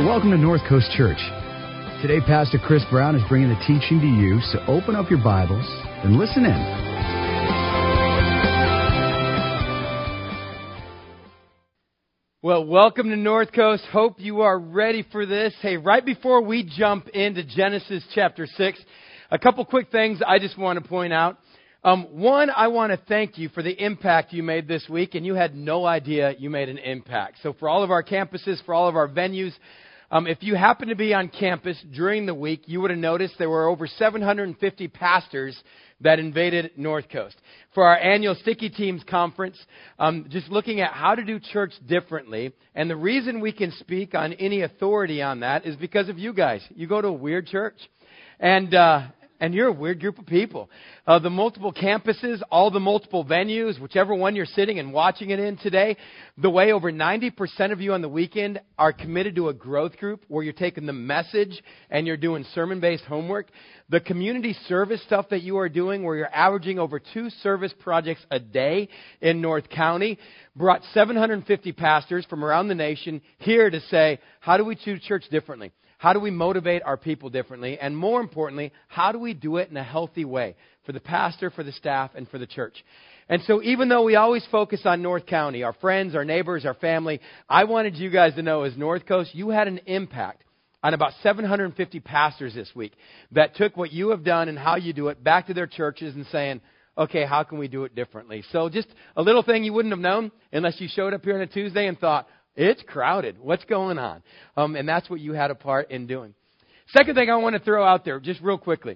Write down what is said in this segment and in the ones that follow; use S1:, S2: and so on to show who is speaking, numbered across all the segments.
S1: welcome to North Coast Church. Today, Pastor Chris Brown is bringing the teaching to you, so open up your Bibles and listen in.
S2: Well, welcome to North Coast. Hope you are ready for this. Hey, right before we jump into Genesis chapter 6, a couple quick things I just want to point out. One, I want to thank you for the impact you made this week, and you had no idea you made an impact. So for all of our campuses, for all of our venues, if you happen to be on campus during the week, you would have noticed there were over 750 pastors that invaded North Coast. For our annual Sticky Teams conference, just looking at how to do church differently, and the reason we can speak on any authority on that is because of you guys. You go to a weird church, and you're a weird group of people. The multiple campuses, all the multiple venues, whichever one you're sitting and watching it in today, the way over 90% of you on the weekend are committed to a growth group where you're taking the message and you're doing sermon-based homework. The community service stuff that you are doing where you're averaging over 2 service projects a day in North County brought 750 pastors from around the nation here to say, how do we do church differently? How do we motivate our people differently? And more importantly, how do we do it in a healthy way for the pastor, for the staff, and for the church? And so even though we always focus on North County, our friends, our neighbors, our family, I wanted you guys to know as North Coast, you had an impact on about 750 pastors this week that took what you have done and how you do it back to their churches and saying, okay, how can we do it differently? So just a little thing you wouldn't have known unless you showed up here on a Tuesday and thought, it's crowded. What's going on? And that's what you had a part in doing. Second thing I want to throw out there, just real quickly.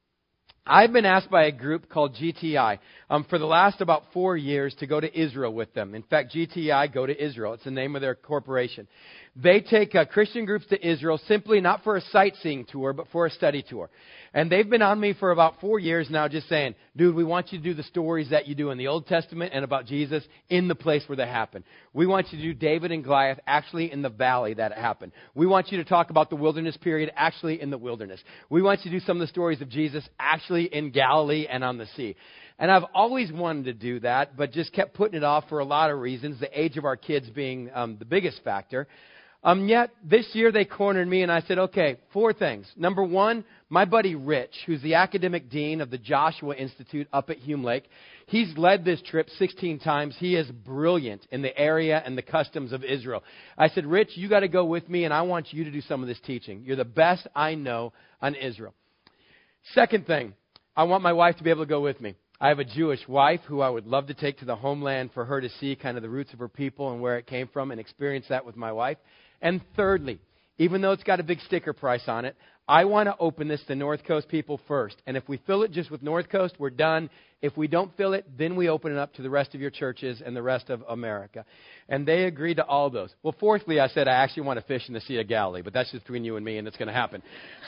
S2: I've been asked by a group called GTI for the last about 4 years to go to Israel with them. In fact, GTI Go to Israel. It's the name of their corporation. They take Christian groups to Israel simply not for a sightseeing tour, but for a study tour. And they've been on me for about 4 years now just saying, dude, we want you to do the stories that you do in the Old Testament and about Jesus in the place where they happen. We want you to do David and Goliath actually in the valley that it happened. We want you to talk about the wilderness period actually in the wilderness. We want you to do some of the stories of Jesus actually in Galilee and on the sea. And I've always wanted to do that, but just kept putting it off for a lot of reasons, the age of our kids being the biggest factor. Yet this year they cornered me and I said, okay, 4 things. Number 1, my buddy Rich, who's the academic dean of the Joshua Institute up at Hume Lake, he's led this trip 16 times. He is brilliant in the area and the customs of Israel. I said, Rich, you got to go with me and I want you to do some of this teaching. You're the best I know on Israel. Second thing, I want my wife to be able to go with me. I have a Jewish wife who I would love to take to the homeland for her to see kind of the roots of her people and where it came from and experience that with my wife. And thirdly, even though it's got a big sticker price on it, I want to open this to North Coast people first. And if we fill it just with North Coast, we're done. If we don't fill it, then we open it up to the rest of your churches and the rest of America. And they agreed to all those. Well, fourthly, I said I actually want to fish in the Sea of Galilee, but that's just between you and me, and it's going to happen.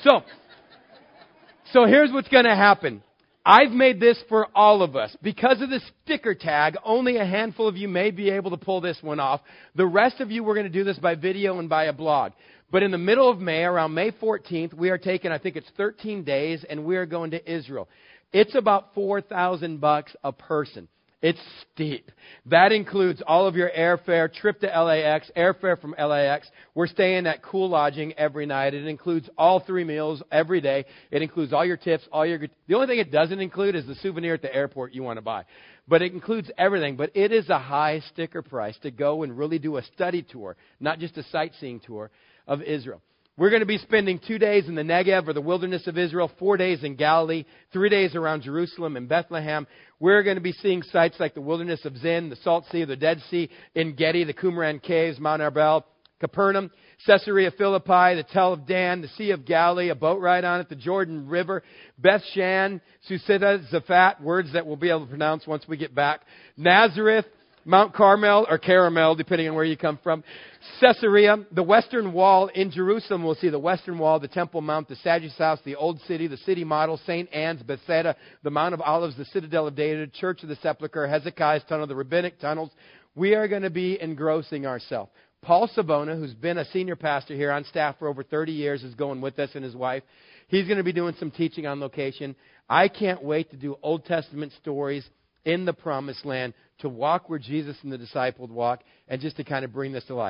S2: So here's what's going to happen. I've made this for all of us. Because of the sticker tag, only a handful of you may be able to pull this one off. The rest of you, we're going to do this by video and by a blog. But in the middle of May, around May 14th, we are taking, I think it's 13 days, and we are going to Israel. It's about $4,000 a person. It's steep. That includes all of your airfare, trip to LAX, airfare from LAX. We're staying at Cool Lodging every night. It includes all 3 meals every day. It includes all your tips, the only thing it doesn't include is the souvenir at the airport you want to buy. But it includes everything. But it is a high sticker price to go and really do a study tour, not just a sightseeing tour of Israel. We're going to be spending 2 days in the Negev, or the wilderness of Israel, 4 days in Galilee, 3 days around Jerusalem and Bethlehem. We're going to be seeing sites like the wilderness of Zin, the Salt Sea, the Dead Sea, En Gedi, the Qumran Caves, Mount Arbel, Capernaum, Caesarea Philippi, the Tel of Dan, the Sea of Galilee, a boat ride on it, the Jordan River, Beth Shan, Susita, Zaphat, words that we'll be able to pronounce once we get back, Nazareth, Mount Carmel, or Caramel, depending on where you come from, Caesarea, the Western Wall in Jerusalem. We'll see the Western Wall, the Temple Mount, the Sadducees House, the Old City, the City Model, St. Anne's, Bethsaida, the Mount of Olives, the Citadel of David, Church of the Sepulchre, Hezekiah's Tunnel, the Rabbinic Tunnels. We are going to be engrossing ourselves. Paul Sabona, who's been a senior pastor here on staff for over 30 years, is going with us, and his wife. He's going to be doing some teaching on location. I can't wait to do Old Testament stories in the Promised Land, to walk where Jesus and the disciples walk, and just to kind of bring this to life.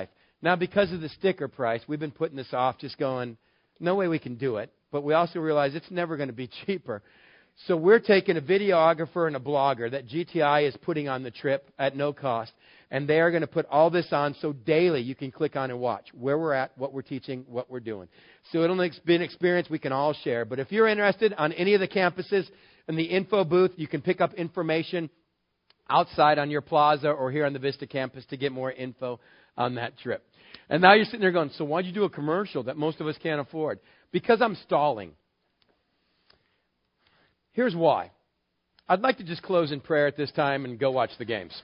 S2: Now, because of the sticker price, we've been putting this off, just going, no way we can do it. But we also realize it's never going to be cheaper. So we're taking a videographer and a blogger that GTI is putting on the trip at no cost. And they are going to put all this on so daily you can click on and watch where we're at, what we're teaching, what we're doing. So it'll be an experience we can all share. But if you're interested on any of the campuses in the info booth, you can pick up information outside on your plaza or here on the Vista campus to get more info on that trip. And now you're sitting there going, so why'd you do a commercial that most of us can't afford? Because I'm stalling. Here's why. I'd like to just close in prayer at this time and go watch the games.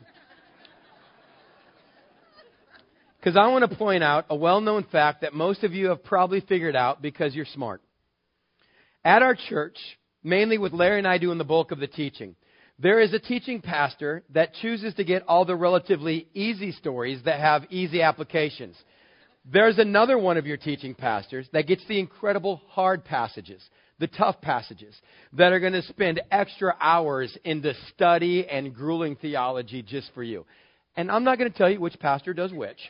S2: Because I want to point out a well-known fact that most of you have probably figured out because you're smart. At our church, mainly with Larry and I doing the bulk of the teaching, there is a teaching pastor that chooses to get all the relatively easy stories that have easy applications. There's another one of your teaching pastors that gets the incredible hard passages, the tough passages, that are going to spend extra hours into study and grueling theology just for you. And I'm not going to tell you which pastor does which.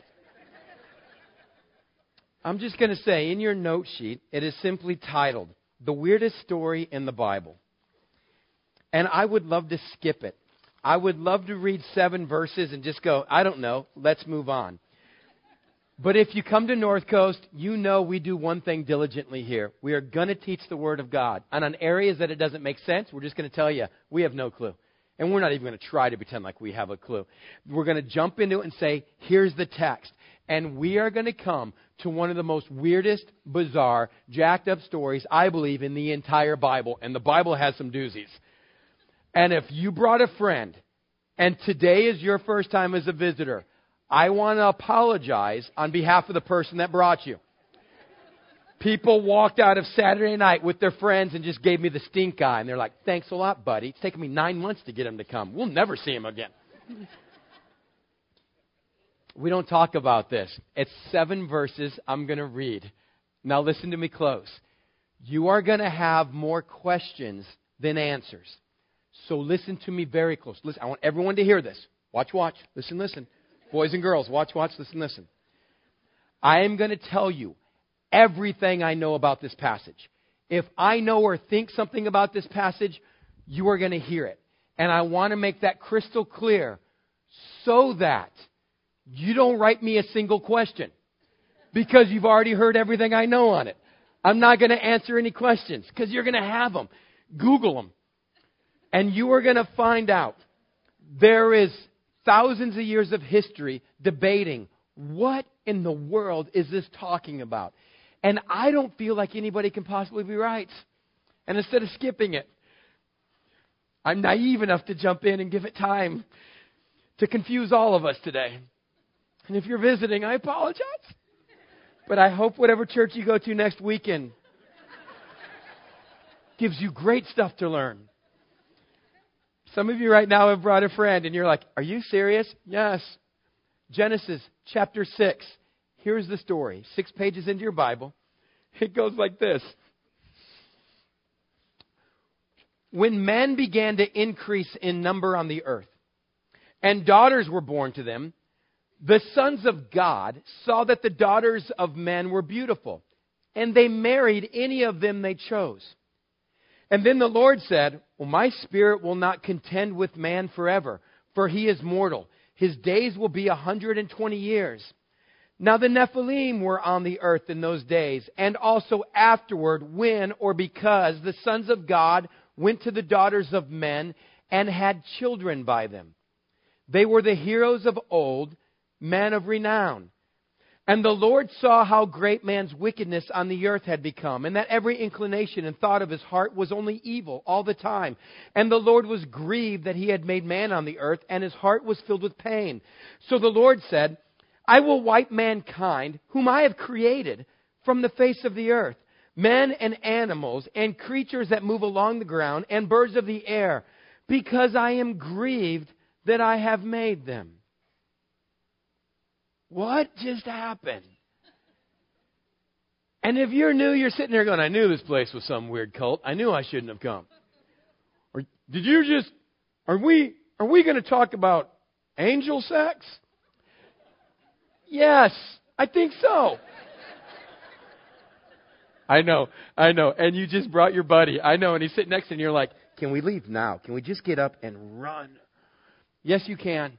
S2: I'm just going to say, in your note sheet, it is simply titled, The Weirdest Story in the Bible. And I would love to skip it. I would love to read 7 verses and just go, I don't know, let's move on. But if you come to North Coast, you know we do one thing diligently here. We are going to teach the Word of God. And on areas that it doesn't make sense, we're just going to tell you, we have no clue. And we're not even going to try to pretend like we have a clue. We're going to jump into it and say, here's the text. And we are going to come to one of the most weirdest, bizarre, jacked up stories, I believe, in the entire Bible. And the Bible has some doozies. And if you brought a friend, and today is your first time as a visitor, I want to apologize on behalf of the person that brought you. People walked out of Saturday night with their friends and just gave me the stink eye. And they're like, thanks a lot, buddy. It's taken me 9 months to get him to come. We'll never see him again. We don't talk about this. It's 7 verses I'm going to read. Now listen to me close. You are going to have more questions than answers. So listen to me very close. Listen, I want everyone to hear this. Watch, watch. Listen, listen. Boys and girls, watch, watch. Listen, listen. I am going to tell you everything I know about this passage. If I know or think something about this passage, you are going to hear it. And I want to make that crystal clear so that you don't write me a single question because you've already heard everything I know on it. I'm not going to answer any questions because you're going to have them. Google them. And you are going to find out there is thousands of years of history debating what in the world is this talking about. And I don't feel like anybody can possibly be right. And instead of skipping it, I'm naive enough to jump in and give it time to confuse all of us today. And if you're visiting, I apologize. But I hope whatever church you go to next weekend gives you great stuff to learn. Some of you right now have brought a friend and you're like, are you serious? Yes. Genesis chapter 6. Here's the story. 6 pages into your Bible. It goes like this. When men began to increase in number on the earth, and daughters were born to them, the sons of God saw that the daughters of men were beautiful, and they married any of them they chose. And then the Lord said, well, my spirit will not contend with man forever, for he is mortal. His days will be 120 years. Now the Nephilim were on the earth in those days, and also afterward when or because the sons of God went to the daughters of men and had children by them. They were the heroes of old, men of renown. And the Lord saw how great man's wickedness on the earth had become, and that every inclination and thought of his heart was only evil all the time. And the Lord was grieved that he had made man on the earth, and his heart was filled with pain. So the Lord said, I will wipe mankind, whom I have created, from the face of the earth, men and animals, and creatures that move along the ground, and birds of the air, because I am grieved that I have made them. What just happened? And if you're new, you're sitting there going, I knew this place was some weird cult. I knew I shouldn't have come. Or did you just, are we going to talk about angel sex? Yes. I think so. I know. And you just brought your buddy. I know. And he's sitting next to you and you're like, can we leave now? Can we just get up and run? Yes, you can.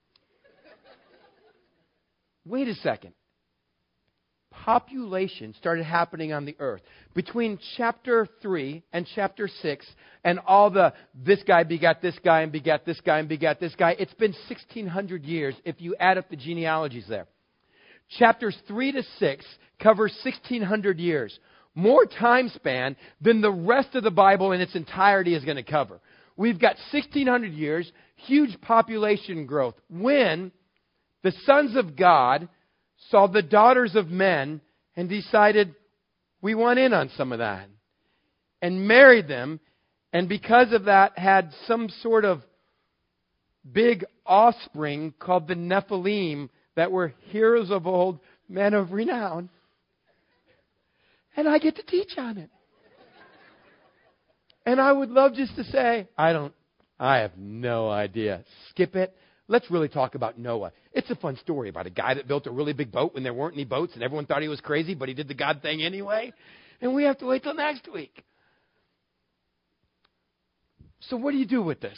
S2: Wait a second. Population started happening on the earth. Between chapter 3 and chapter 6 and all this guy begat this guy and begat this guy and begat this guy, it's been 1,600 years if you add up the genealogies there. Chapters 3 to 6 cover 1,600 years. More time span than the rest of the Bible in its entirety is going to cover. We've got 1,600 years, huge population growth. When the sons of God saw the daughters of men and decided, we want in on some of that. And married them, and because of that had some sort of big offspring called the Nephilim that were heroes of old, men of renown. And I get to teach on it. And I would love just to say, I have no idea. Skip it. Let's really talk about Noah. It's a fun story about a guy that built a really big boat when there weren't any boats and everyone thought he was crazy, but he did the God thing anyway. And we have to wait till next week. So what do you do with this?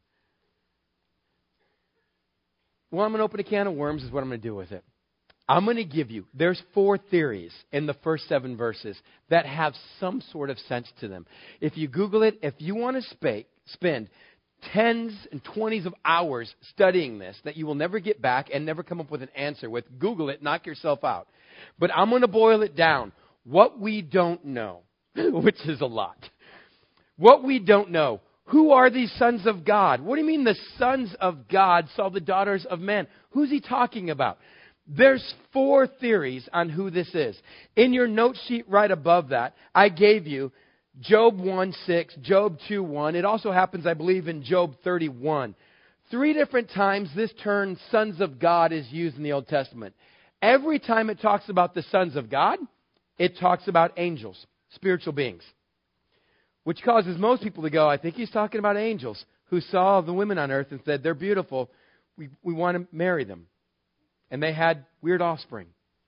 S2: Well, I'm going to open a can of worms is what I'm going to do with it. I'm going to give you, there's 4 theories in the first 7 verses that have some sort of sense to them. If you Google it, if you want to spend tens and 20s of hours studying this that you will never get back and never come up with an answer with, Google it, knock yourself out. But I'm going to boil it down. What we don't know, which is a lot. What we don't know. Who are these sons of God? What do you mean the sons of God saw the daughters of men? Who's he talking about? There's 4 theories on who this is. In your note sheet right above that, I gave you Job 1:6, Job 2:1. It also happens, I believe, in Job 31. 3 different times this term, sons of God, is used in the Old Testament. Every time it talks about the sons of God, it talks about angels, spiritual beings. Which causes most people to go, I think he's talking about angels who saw the women on earth and said, they're beautiful. We want to marry them. And they had weird offspring.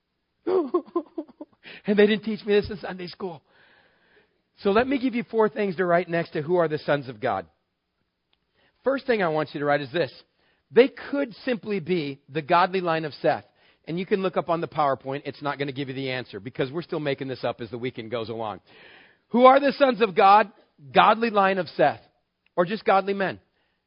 S2: And they didn't teach me this in Sunday school. So let me give you 4 things to write next to who are the sons of God. First thing I want you to write is this. They could simply be the godly line of Seth. And you can look up on the PowerPoint. It's not going to give you the answer because we're still making this up as the weekend goes along. Who are the sons of God? Godly line of Seth. Or just godly men.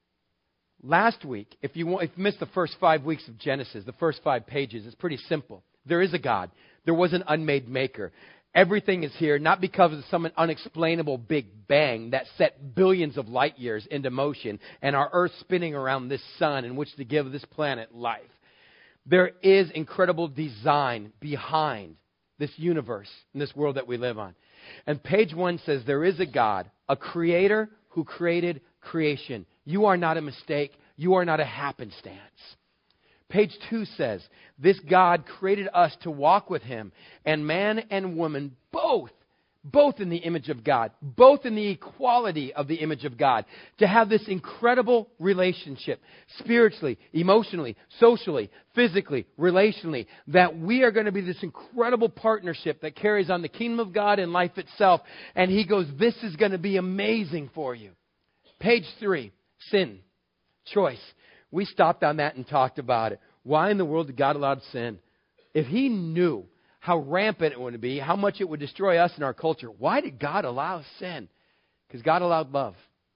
S2: Last week, if you missed the first 5 weeks of Genesis, the first 5 pages, it's pretty simple. There is a God. There was an unmade maker. Everything is here, not because of some unexplainable big bang that set billions of light years into motion and our Earth spinning around this sun in which to give this planet life. There is incredible design behind this universe and this world that we live on. And page 1 says there is a God, a creator who created creation. You are not a mistake. You are not a happenstance. Page 2 says, this God created us to walk with Him, and man and woman both in the image of God, both in the equality of the image of God, to have this incredible relationship, spiritually, emotionally, socially, physically, relationally, that we are going to be this incredible partnership that carries on the kingdom of God and life itself. And He goes, this is going to be amazing for you. Page 3, sin, choice. We stopped on that and talked about it. Why in the world did God allow sin? If He knew how rampant it would be, how much it would destroy us and our culture, why did God allow sin? Because God allowed love.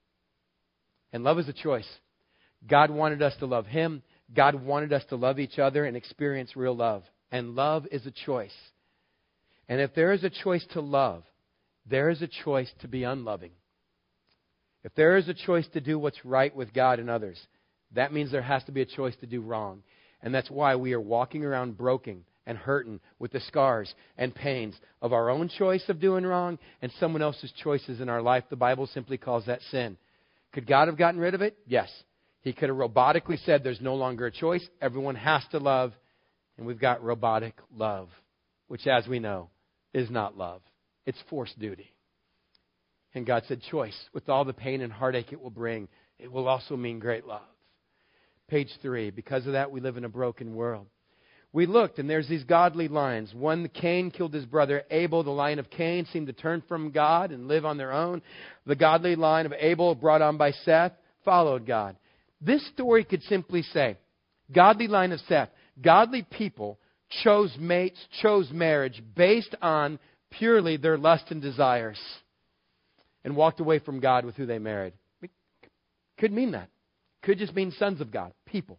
S2: And love is a choice. God wanted us to love Him. God wanted us to love each other and experience real love. And love is a choice. And if there is a choice to love, there is a choice to be unloving. If there is a choice to do what's right with God and others, that means there has to be a choice to do wrong. And that's why we are walking around broken and hurting with the scars and pains of our own choice of doing wrong and someone else's choices in our life. The Bible simply calls that sin. Could God have gotten rid of it? Yes. He could have robotically said there's no longer a choice. Everyone has to love. And we've got robotic love, which, as we know, is not love. It's forced duty. And God said choice. With all the pain and heartache it will bring, it will also mean great love. Page 3, because of that, we live in a broken world. We looked, and there's these godly lines. One, Cain killed his brother Abel. The line of Cain seemed to turn from God and live on their own. The godly line of Abel, brought on by Seth, followed God. This story could simply say, godly line of Seth, godly people chose mates, chose marriage based on purely their lust and desires and walked away from God with who they married. It could mean that. Could just mean sons of God, people.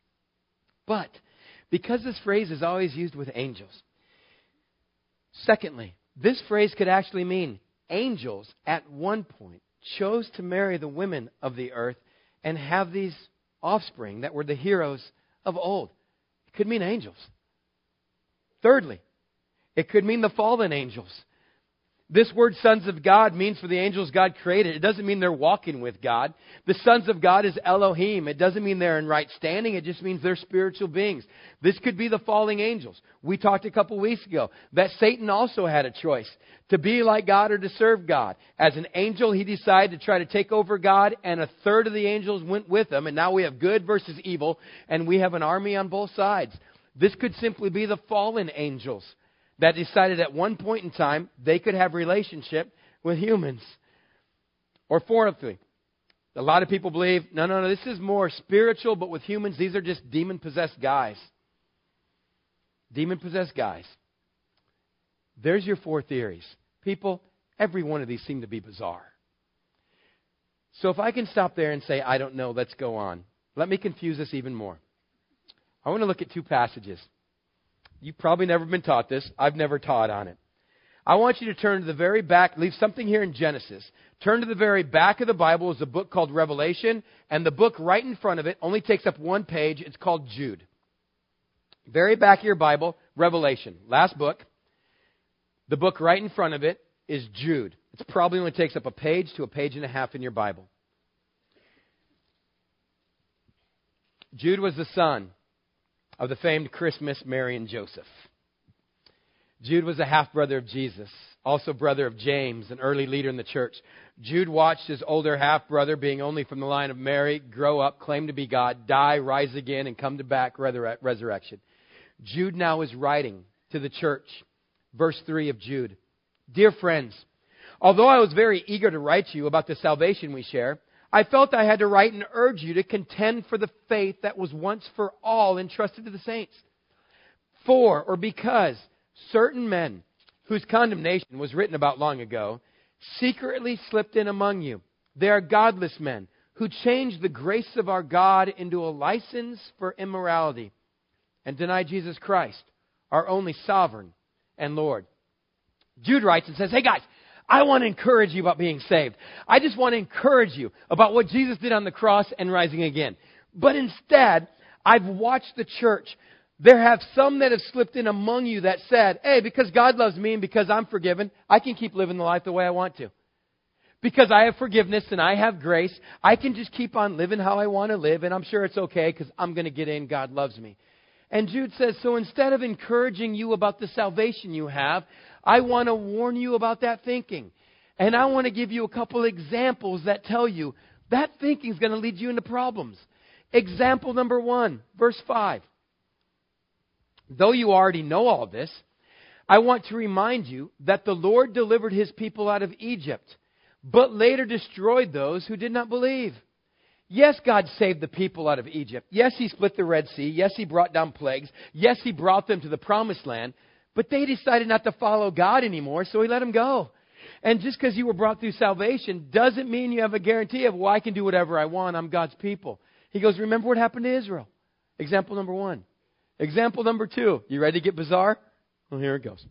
S2: But because this phrase is always used with angels. Secondly, this phrase could actually mean angels at one point chose to marry the women of the earth and have these offspring that were the heroes of old. It could mean angels. Thirdly, it could mean the fallen angels. This word sons of God means for the angels God created. It doesn't mean they're walking with God. The sons of God is Elohim. It doesn't mean they're in right standing. It just means they're spiritual beings. This could be the falling angels. We talked a couple weeks ago that Satan also had a choice to be like God or to serve God. As an angel, he decided to try to take over God, and a third of the angels went with him. And now we have good versus evil, and we have an army on both sides. This could simply be the fallen angels that decided at one point in time they could have relationship with humans. Or fourthly, a lot of people believe, no, this is more spiritual, but with humans, these are just demon-possessed guys. Demon-possessed guys. There's your four theories. People, every one of these seem to be bizarre. So if I can stop there and say, I don't know, let's go on. Let me confuse this even more. I want to look at two passages. You've probably never been taught this. I've never taught on it. I want you to turn to the very back. Leave something here in Genesis. Turn to the very back of the Bible. Is a book called Revelation. And the book right in front of it only takes up one page. It's called Jude. Very back of your Bible, Revelation. Last book. The book right in front of it is Jude. It probably only takes up a page to a page and a half in your Bible. Jude was the son of the famed Christmas, Mary and Joseph. Jude was a half-brother of Jesus, also brother of James, an early leader in the church. Jude watched his older half-brother, being only from the line of Mary, grow up, claim to be God, die, rise again, and come to back resurrection. Jude now is writing to the church. Verse 3 of Jude. Dear friends, although I was very eager to write to you about the salvation we share, I felt I had to write and urge you to contend for the faith that was once for all entrusted to the saints. For, or because, certain men, whose condemnation was written about long ago, secretly slipped in among you. They are godless men, who changed the grace of our God into a license for immorality, and deny Jesus Christ, our only sovereign and Lord. Jude writes and says, hey guys, I want to encourage you about being saved. I just want to encourage you about what Jesus did on the cross and rising again. But instead, I've watched the church. There have some that have slipped in among you that said, hey, because God loves me and because I'm forgiven, I can keep living the life the way I want to. Because I have forgiveness and I have grace, I can just keep on living how I want to live, and I'm sure it's okay because I'm going to get in. God loves me. And Jude says, so instead of encouraging you about the salvation you have, I want to warn you about that thinking. And I want to give you a couple examples that tell you that thinking is going to lead you into problems. Example number 1, verse 5. Though you already know all this, I want to remind you that the Lord delivered His people out of Egypt, but later destroyed those who did not believe. Yes, God saved the people out of Egypt. Yes, He split the Red Sea. Yes, He brought down plagues. Yes, He brought them to the Promised Land. But they decided not to follow God anymore, so He let them go. And just because you were brought through salvation doesn't mean you have a guarantee of, well, I can do whatever I want. I'm God's people. He goes, remember what happened to Israel. Example number 1. Example number 2. You ready to get bizarre? Well, here it goes.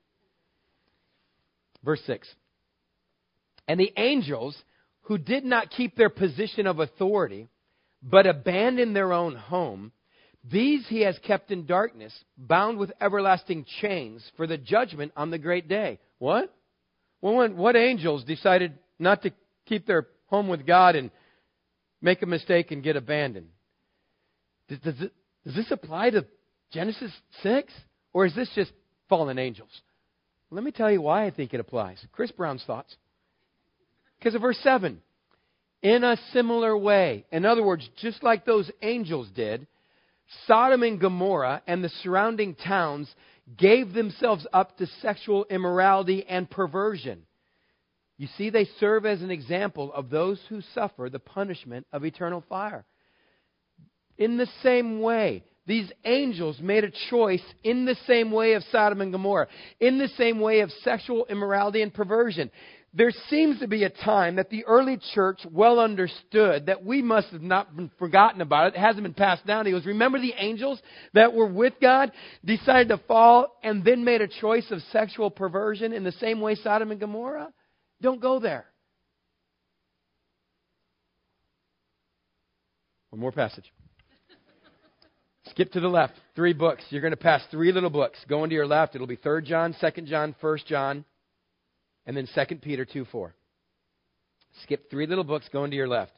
S2: Verse 6. And the angels who did not keep their position of authority, but abandoned their own home, these He has kept in darkness, bound with everlasting chains for the judgment on the great day. What? Well, what angels decided not to keep their home with God and make a mistake and get abandoned? Does this apply to Genesis 6? Or is this just fallen angels? Let me tell you why I think it applies. Chris Brown's thoughts. Because of verse 7. In a similar way. In other words, just like those angels did, Sodom and Gomorrah and the surrounding towns gave themselves up to sexual immorality and perversion. You see, they serve as an example of those who suffer the punishment of eternal fire. In the same way, these angels made a choice in the same way of Sodom and Gomorrah, in the same way of sexual immorality and perversion. There seems to be a time that the early church well understood that we must have not been forgotten about it. It hasn't been passed down. He goes, remember the angels that were with God, decided to fall, and then made a choice of sexual perversion in the same way Sodom and Gomorrah? Don't go there. One more passage. Skip to the left. 3 books. You're going to pass 3 little books. Going to your left, it'll be 3 John, 2 John, 1 John, and then 2 Peter 2:4. Skip 3 little books going to your left.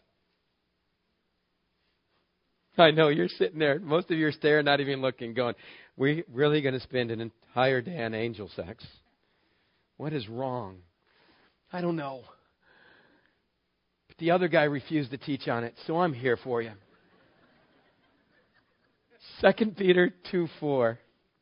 S2: I know, you're sitting there. Most of you are staring, not even looking, going, we're really going to spend an entire day on angel sex? What is wrong? I don't know. But the other guy refused to teach on it, so I'm here for you. 2 Peter 2:4.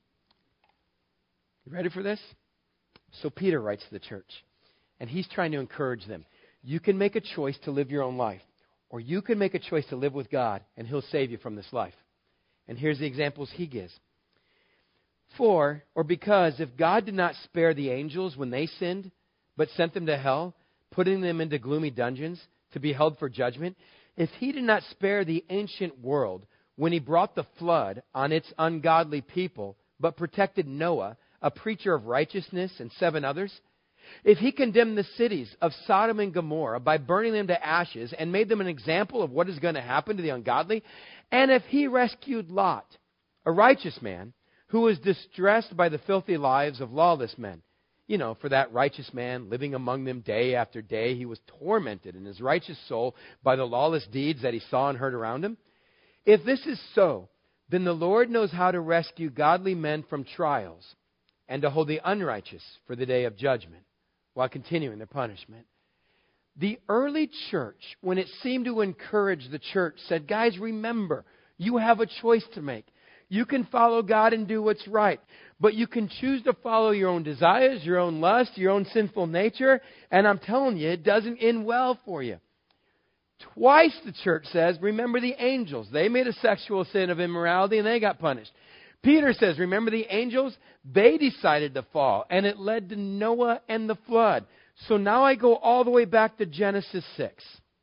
S2: You ready for this? So Peter writes to the church, and he's trying to encourage them. You can make a choice to live your own life, or you can make a choice to live with God, and He'll save you from this life. And here's the examples he gives. For, or because, if God did not spare the angels when they sinned, but sent them to hell, putting them into gloomy dungeons to be held for judgment, if He did not spare the ancient world when He brought the flood on its ungodly people, but protected Noah, a preacher of righteousness, and 7 others, if He condemned the cities of Sodom and Gomorrah by burning them to ashes and made them an example of what is going to happen to the ungodly, and if He rescued Lot, a righteous man, who was distressed by the filthy lives of lawless men, you know, for that righteous man living among them day after day, he was tormented in his righteous soul by the lawless deeds that he saw and heard around him. If this is so, then the Lord knows how to rescue godly men from trials and to hold the unrighteous for the day of judgment while continuing their punishment. The early church, when it seemed to encourage the church, said, guys, remember, you have a choice to make. You can follow God and do what's right, but you can choose to follow your own desires, your own lust, your own sinful nature, and I'm telling you, it doesn't end well for you. Twice the church says, remember the angels. They made a sexual sin of immorality and they got punished. Peter says, remember the angels? They decided to fall, and it led to Noah and the flood. So now I go all the way back to Genesis 6.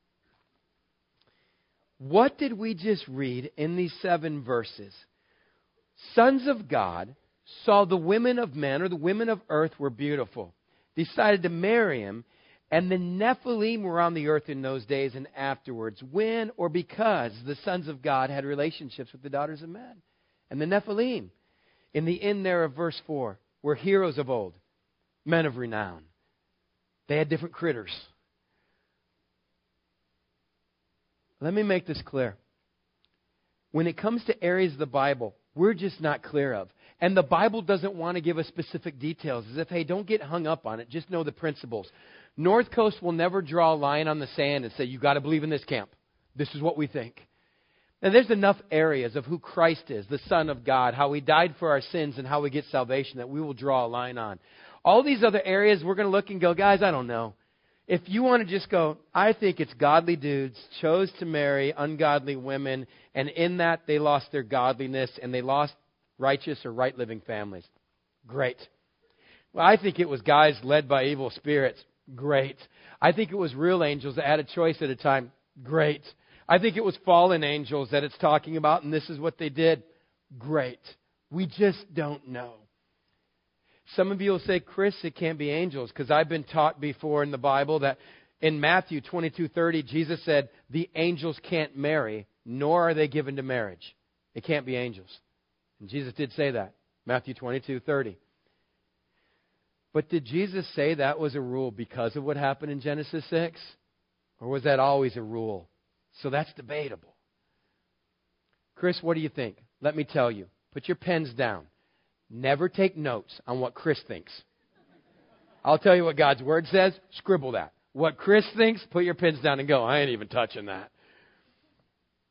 S2: What did we just read in these 7 verses? Sons of God saw the women of men, or the women of earth, were beautiful, decided to marry him, and the Nephilim were on the earth in those days and afterwards, when or because the sons of God had relationships with the daughters of men. And the Nephilim, in the end there of verse 4, were heroes of old, men of renown. They had different critters. Let me make this clear. When it comes to areas of the Bible we're just not clear of, and the Bible doesn't want to give us specific details, as if, hey, don't get hung up on it, just know the principles. North Coast will never draw a line on the sand and say, you've got to believe in this camp. This is what we think. And there's enough areas of who Christ is, the Son of God, how He died for our sins and how we get salvation that we will draw a line on. All these other areas we're going to look and go, guys, I don't know. If you want to just go, I think it's godly dudes chose to marry ungodly women, and in that they lost their godliness and they lost righteous or right living families. Great. Well, I think it was guys led by evil spirits. Great. I think it was real angels that had a choice at a time. Great. I think it was fallen angels that it's talking about, and this is what they did. Great. We just don't know. Some of you will say, Chris, it can't be angels, because I've been taught before in the Bible that in Matthew 22:30, Jesus said, the angels can't marry, nor are they given to marriage. It can't be angels. And Jesus did say that, Matthew 22:30. But did Jesus say that was a rule because of what happened in Genesis 6? Or was that always a rule? So that's debatable. Chris, what do you think? Let me tell you. Put your pens down. Never take notes on what Chris thinks. I'll tell you what God's Word says. Scribble that. What Chris thinks, put your pens down and go, I ain't even touching that.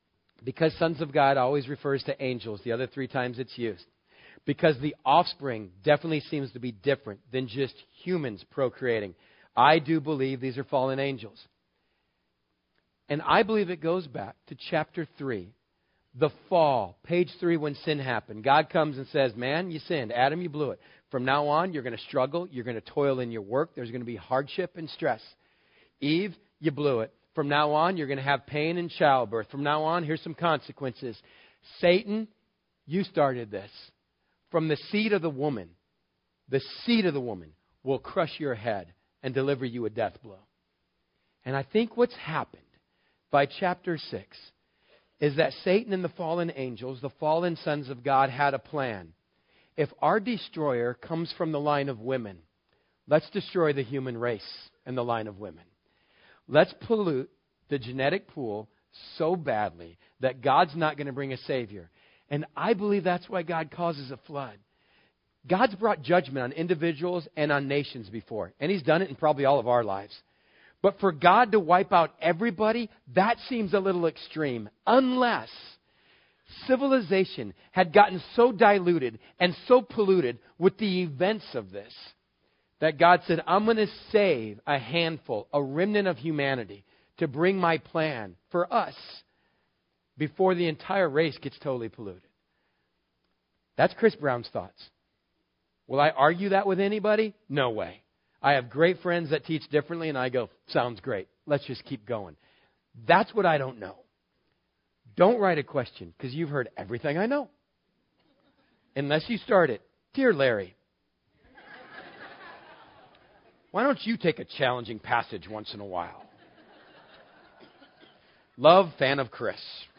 S2: Because sons of God always refers to angels, the other 3 times it's used. Because the offspring definitely seems to be different than just humans procreating. I do believe these are fallen angels. And I believe it goes back to chapter 3, the fall, page 3, when sin happened. God comes and says, man, you sinned. Adam, you blew it. From now on, you're going to struggle. You're going to toil in your work. There's going to be hardship and stress. Eve, you blew it. From now on, you're going to have pain and childbirth. From now on, here's some consequences. Satan, you started this. From the seed of the woman will crush your head and deliver you a death blow. And I think what's happened by chapter 6 is that Satan and the fallen angels, the fallen sons of God, had a plan. If our destroyer comes from the line of women, let's destroy the human race and the line of women. Let's pollute the genetic pool so badly that God's not going to bring a Savior. And I believe that's why God causes a flood. God's brought judgment on individuals and on nations before. And He's done it in probably all of our lives. But for God to wipe out everybody, that seems a little extreme. Unless civilization had gotten so diluted and so polluted with the events of this, that God said, I'm going to save a handful, a remnant of humanity to bring my plan for us before the entire race gets totally polluted. That's Chris Brown's thoughts. Will I argue that with anybody? No way. I have great friends that teach differently, and I go, sounds great. Let's just keep going. That's what I don't know. Don't write a question, because you've heard everything I know. Unless you start it. Dear Larry, why don't you take a challenging passage once in a while? Love, fan of Chris.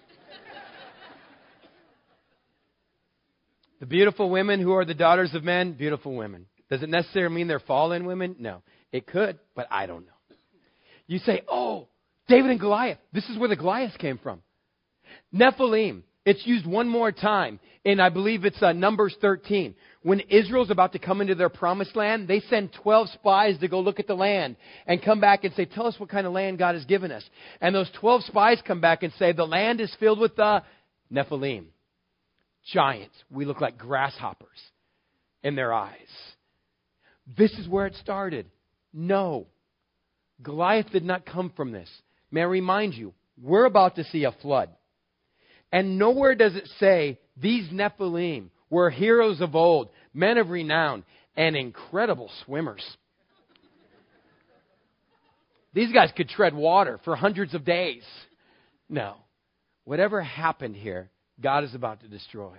S2: The beautiful women who are the daughters of men, beautiful women. Does it necessarily mean they're fallen women? No. It could, but I don't know. You say, oh, David and Goliath. This is where the Goliaths came from. Nephilim. It's used one more time in, I believe it's Numbers 13. When Israel's about to come into their promised land, they send 12 spies to go look at the land and come back and say, tell us what kind of land God has given us. And those 12 spies come back and say, the land is filled with the Nephilim. Giants. We look like grasshoppers in their eyes. This is where it started. No. Goliath did not come from this. May I remind you, we're about to see a flood. And nowhere does it say these Nephilim were heroes of old, men of renown, and incredible swimmers. These guys could tread water for hundreds of days. No. Whatever happened here, God is about to destroy.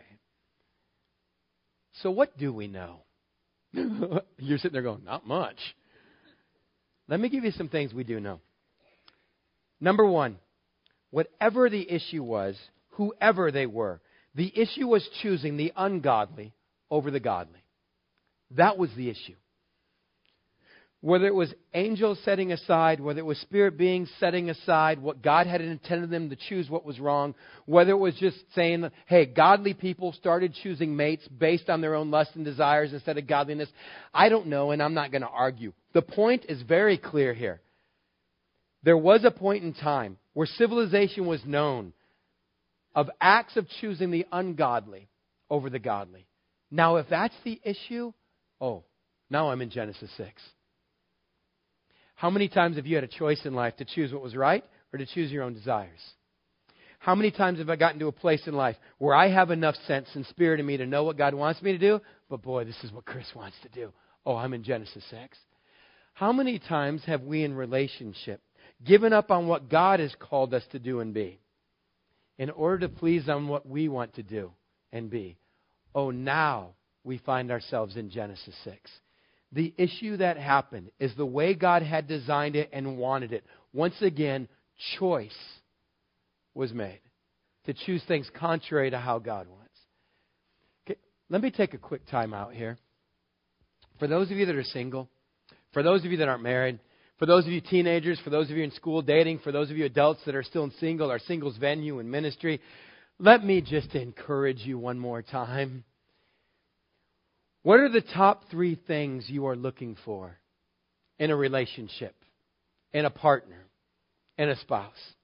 S2: So what do we know? You're sitting there going, not much. Let me give you some things we do know. Number one, whatever the issue was, whoever they were, the issue was choosing the ungodly over the godly. That was the issue. Whether it was angels setting aside, whether it was spirit beings setting aside what God had intended them to choose what was wrong, whether it was just saying, hey, godly people started choosing mates based on their own lusts and desires instead of godliness. I don't know, and I'm not going to argue. The point is very clear here. There was a point in time where civilization was known of acts of choosing the ungodly over the godly. Now, if that's the issue, now I'm in Genesis 6. How many times have you had a choice in life to choose what was right or to choose your own desires? How many times have I gotten to a place in life where I have enough sense and spirit in me to know what God wants me to do, but boy, this is what Chris wants to do. I'm in Genesis 6. How many times have we in relationship given up on what God has called us to do and be in order to please on what we want to do and be? Now we find ourselves in Genesis 6. The issue that happened is the way God had designed it and wanted it. Once again, choice was made to choose things contrary to how God wants. Okay, let me take a quick time out here. For those of you that are single, for those of you that aren't married, for those of you teenagers, for those of you in school dating, for those of you adults that are still in single, our singles venue and ministry, let me just encourage you one more time. What are the top 3 things you are looking for in a relationship, in a partner, in a spouse?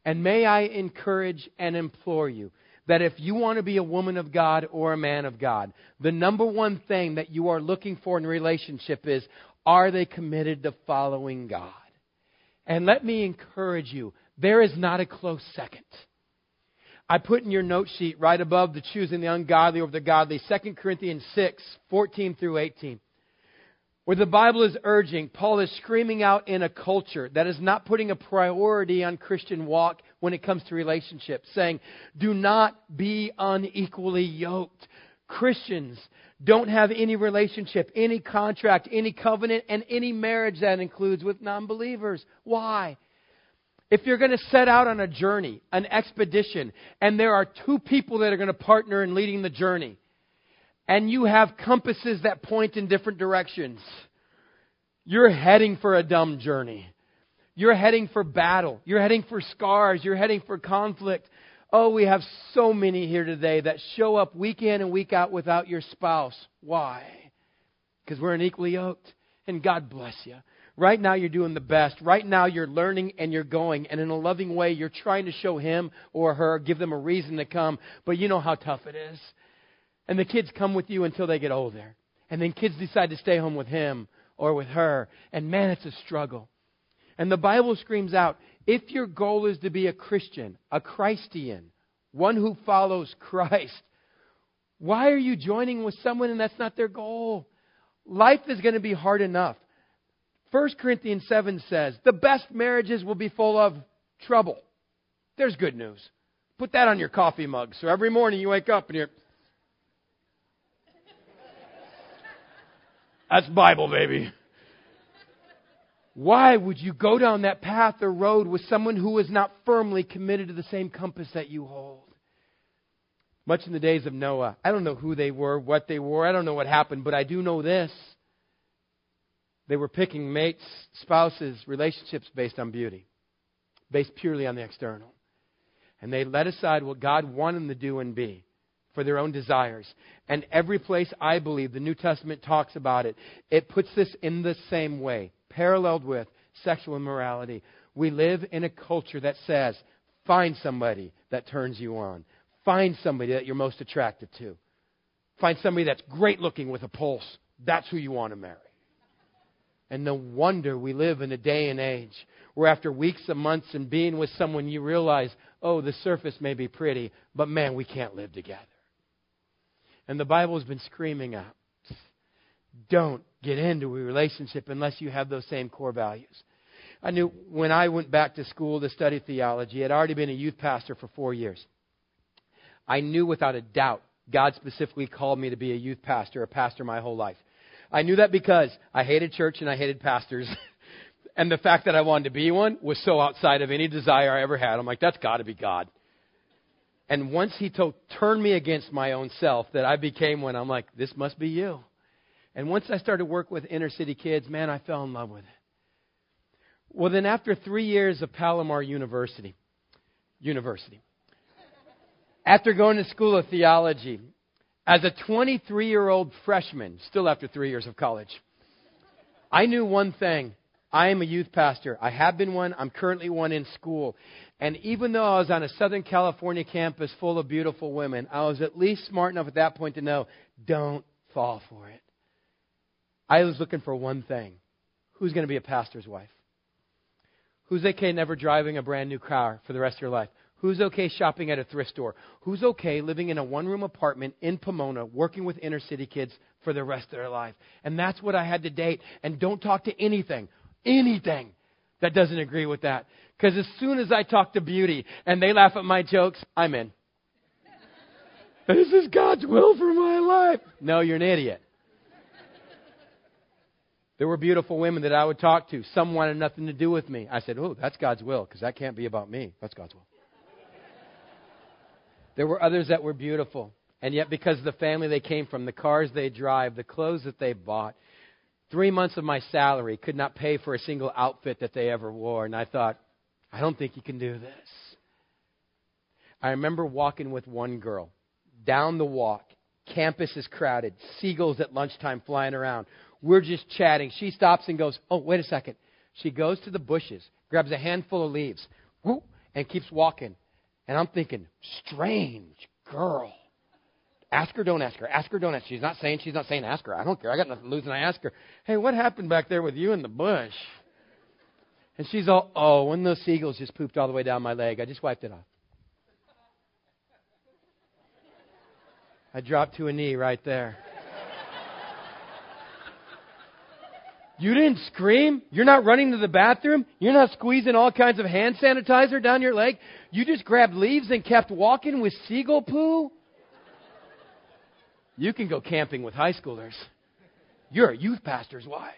S2: And may I encourage and implore you that if you want to be a woman of God or a man of God, the number one thing that you are looking for in a relationship is, are they committed to following God? And let me encourage you, there is not a close second. I put in your note sheet right above the choosing the ungodly over the godly, 2 Corinthians 6, 14 through 18. Where the Bible is urging, Paul is screaming out in a culture that is not putting a priority on Christian walk when it comes to relationships, saying, do not be unequally yoked. Christians don't have any relationship, any contract, any covenant, and any marriage that includes with non-believers. Why? If you're going to set out on a journey, an expedition, and there are two people that are going to partner in leading the journey, and you have compasses that point in different directions, you're heading for a dumb journey. You're heading for battle. You're heading for scars. You're heading for conflict. Oh, we have so many here today that show up week in and week out without your spouse. Why? Because we're unequally yoked. And God bless you. Right now you're doing the best. Right now you're learning and you're going. And in a loving way, you're trying to show him or her, give them a reason to come. But you know how tough it is. And the kids come with you until they get older. And then kids decide to stay home with him or with her. And man, it's a struggle. And the Bible screams out, if your goal is to be a Christian, a Christian, one who follows Christ, why are you joining with someone and that's not their goal? Life is going to be hard enough. 1 Corinthians 7 says, the best marriages will be full of trouble. There's good news. Put that on your coffee mug. So every morning you wake up and you're... That's Bible, baby. Why would you go down that path or road with someone who is not firmly committed to the same compass that you hold? Much in the days of Noah, I don't know who they were, what they were, I don't know what happened, but I do know this. They were picking mates, spouses, relationships based on beauty, based purely on the external. And they let aside what God wanted them to do and be for their own desires. And every place I believe the New Testament talks about it, it puts this in the same way, paralleled with sexual immorality. We live in a culture that says, find somebody that turns you on. Find somebody that you're most attracted to. Find somebody that's great looking with a pulse. That's who you want to marry. And no wonder we live in a day and age where after weeks and months and being with someone, you realize, oh, the surface may be pretty, but man, we can't live together. And the Bible has been screaming out, don't get into a relationship unless you have those same core values. I knew when I went back to school to study theology, I'd already been a youth pastor for 4 years. I knew without a doubt God specifically called me to be a youth pastor, a pastor my whole life. I knew that because I hated church and I hated pastors. And the fact that I wanted to be one was so outside of any desire I ever had. I'm like, that's got to be God. And once he turned me against my own self, that I became one, I'm like, this must be you. And once I started to work with inner city kids, man, I fell in love with it. Well, then after 3 years of Palomar University, after going to school of theology, as a 23-year-old freshman, still after 3 years of college, I knew one thing. I am a youth pastor. I have been one. I'm currently one in school. And even though I was on a Southern California campus full of beautiful women, I was at least smart enough at that point to know, don't fall for it. I was looking for one thing. Who's going to be a pastor's wife? Who's okay never driving a brand new car for the rest of your life? Who's okay shopping at a thrift store? Who's okay living in a one-room apartment in Pomona, working with inner city kids for the rest of their life? And that's what I had to date. And don't talk to anything that doesn't agree with that. Because as soon as I talk to beauty and they laugh at my jokes, I'm in. This is God's will for my life. No, you're an idiot. There were beautiful women that I would talk to. Some wanted nothing to do with me. I said, oh, that's God's will, because that can't be about me. That's God's will. There were others that were beautiful. And yet because of the family they came from, the cars they drive, the clothes that they bought, 3 months of my salary could not pay for a single outfit that they ever wore. And I thought, I don't think you can do this. I remember walking with one girl down the walk. Campus is crowded. Seagulls at lunchtime flying around. We're just chatting. She stops and goes, oh, wait a second. She goes to the bushes, grabs a handful of leaves, whoop, and keeps walking. And I'm thinking, strange girl. Ask her, don't ask her. Ask her, don't ask her. She's not saying ask her. I don't care. I got nothing to lose, and I ask her, hey, what happened back there with you in the bush? And she's all, oh, one of those seagulls just pooped all the way down my leg. I just wiped it off. I dropped to a knee right there. You didn't scream? You're not running to the bathroom? You're not squeezing all kinds of hand sanitizer down your leg? You just grabbed leaves and kept walking with seagull poo? You can go camping with high schoolers. You're a youth pastor's wife.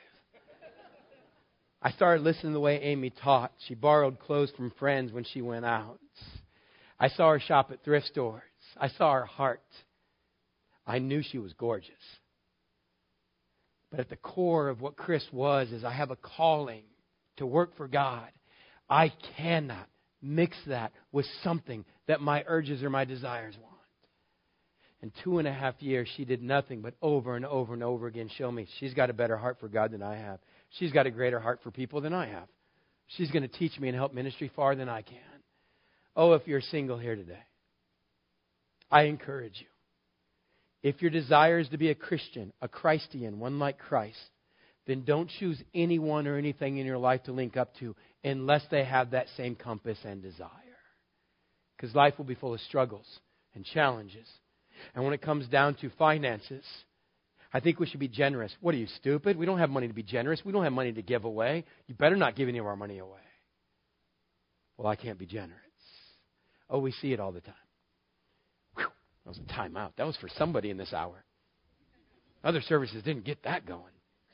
S2: I started listening to the way Amy taught. She borrowed clothes from friends when she went out. I saw her shop at thrift stores. I saw her heart. I knew she was gorgeous. But at the core of what Chris was is I have a calling to work for God. I cannot mix that with something that my urges or my desires want. In 2.5 years, she did nothing but over and over and over again show me she's got a better heart for God than I have. She's got a greater heart for people than I have. She's going to teach me and help ministry far than I can. Oh, if you're single here today, I encourage you. If your desire is to be a Christian, a Christian, one like Christ, then don't choose anyone or anything in your life to link up to unless they have that same compass and desire. Because life will be full of struggles and challenges. And when it comes down to finances, I think we should be generous. What are you, stupid? We don't have money to be generous. We don't have money to give away. You better not give any of our money away. Well, I can't be generous. Oh, we see it all the time. Whew, that was a timeout. That was for somebody in this hour. Other services didn't get that going.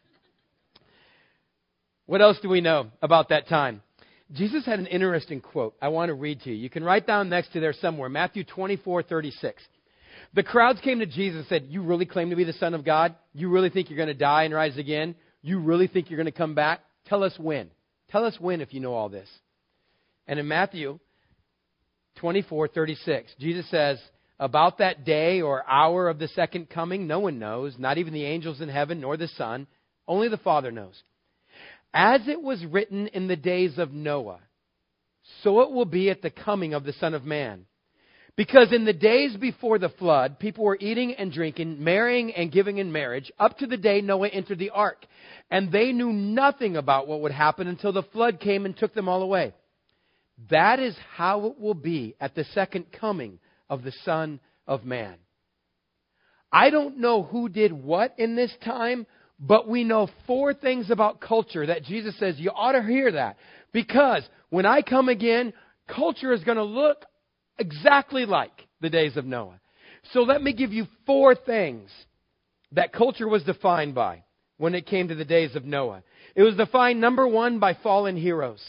S2: What else do we know about that time? Jesus had an interesting quote I want to read to you. You can write down next to there somewhere. Matthew 24:36. The crowds came to Jesus and said, you really claim to be the Son of God? You really think you're going to die and rise again? You really think you're going to come back? Tell us when. Tell us when if you know all this. And in Matthew 24:36, Jesus says, about that day or hour of the second coming, no one knows, not even the angels in heaven nor the Son. Only the Father knows. As it was written in the days of Noah, so it will be at the coming of the Son of Man. Because in the days before the flood, people were eating and drinking, marrying and giving in marriage, up to the day Noah entered the ark. And they knew nothing about what would happen until the flood came and took them all away. That is how it will be at the second coming of the Son of Man. I don't know who did what in this time, but we know 4 things about culture that Jesus says you ought to hear that. Because when I come again, culture is going to look exactly like the days of Noah. So let me give you 4 things that culture was defined by when it came to the days of Noah. It was defined, number 1, by fallen heroes.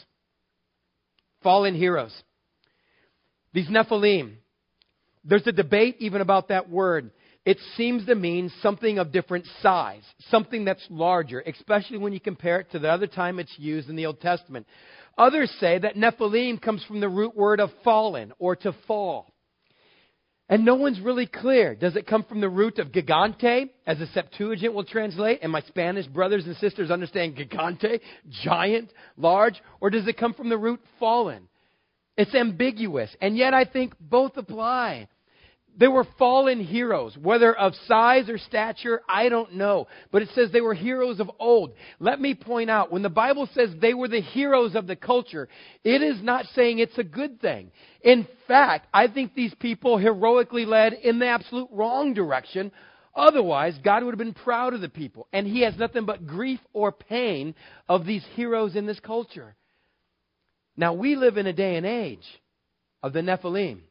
S2: Fallen heroes. These Nephilim. There's a debate even about that word. It seems to mean something of different size, something that's larger, especially when you compare it to the other time it's used in the Old Testament. Others say that Nephilim comes from the root word of fallen or to fall. And no one's really clear. Does it come from the root of gigante, as the Septuagint will translate? And my Spanish brothers and sisters understand gigante, giant, large? Or does it come from the root fallen? It's ambiguous. And yet I think both apply. There were fallen heroes, whether of size or stature, I don't know. But it says they were heroes of old. Let me point out, when the Bible says they were the heroes of the culture, it is not saying it's a good thing. In fact, I think these people heroically led in the absolute wrong direction. Otherwise, God would have been proud of the people. And He has nothing but grief or pain of these heroes in this culture. Now, we live in a day and age of the Nephilim.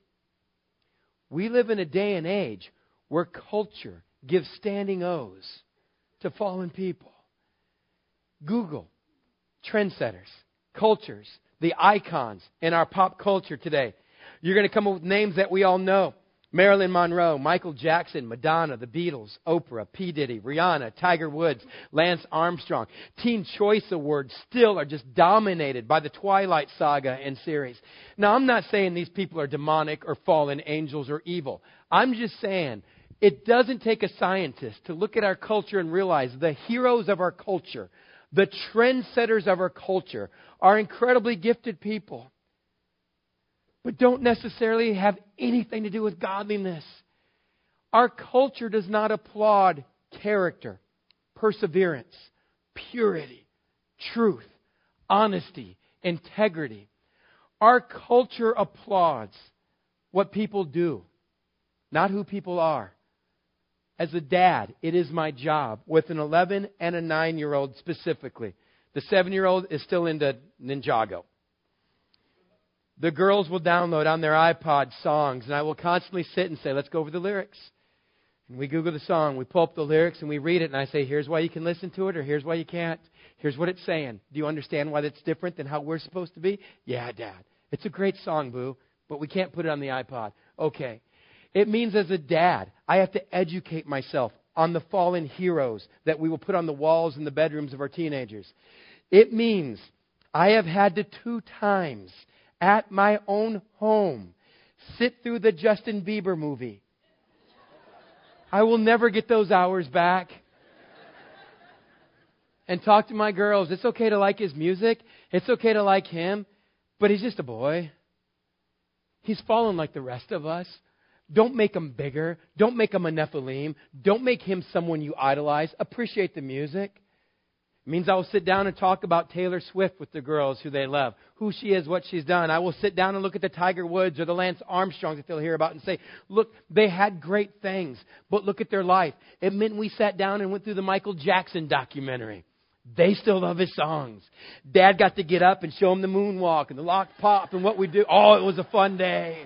S2: We live in a day and age where culture gives standing O's to fallen people. Google trendsetters, cultures, the icons in our pop culture today. You're going to come up with names that we all know. Marilyn Monroe, Michael Jackson, Madonna, the Beatles, Oprah, P. Diddy, Rihanna, Tiger Woods, Lance Armstrong. Teen Choice Awards still are just dominated by the Twilight Saga and series. Now, I'm not saying these people are demonic or fallen angels or evil. I'm just saying it doesn't take a scientist to look at our culture and realize the heroes of our culture, the trendsetters of our culture, are incredibly gifted people. but don't necessarily have anything to do with godliness. Our culture does not applaud character, perseverance, purity, truth, honesty, integrity. Our culture applauds what people do, not who people are. As a dad, it is my job with an 11 and a 9-year-old specifically. The 7-year-old is still into Ninjago. The girls will download on their iPod songs, and I will constantly sit and say, let's go over the lyrics. And we Google the song, we pull up the lyrics, and we read it, and I say, here's why you can listen to it, or here's why you can't. Here's what it's saying. Do you understand why that's different than how we're supposed to be? Yeah, Dad. It's a great song, Boo, but we can't put it on the iPod. Okay. It means as a dad, I have to educate myself on the fallen heroes that we will put on the walls in the bedrooms of our teenagers. It means I have had to 2 times at my own home sit through the Justin Bieber movie. I will never get those hours back. And talk to my girls. It's okay to like his music. It's okay to like him. But he's just a boy. He's fallen like the rest of us. Don't make him bigger. Don't make him a Nephilim. Don't make him someone you idolize. Appreciate the music. It means I will sit down and talk about Taylor Swift with the girls who they love, who she is, what she's done. I will sit down and look at the Tiger Woods or the Lance Armstrongs that they'll hear about and say, look, they had great things, but look at their life. It meant we sat down and went through the Michael Jackson documentary. They still love his songs. Dad got to get up and show them the moonwalk and the lock pop and what we do. Oh, it was a fun day.